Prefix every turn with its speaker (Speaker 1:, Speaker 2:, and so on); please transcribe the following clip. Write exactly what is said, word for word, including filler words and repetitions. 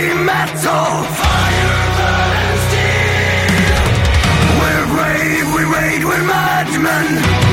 Speaker 1: heavy metal, fire, blood and steel. We're brave, we raid, we're madmen.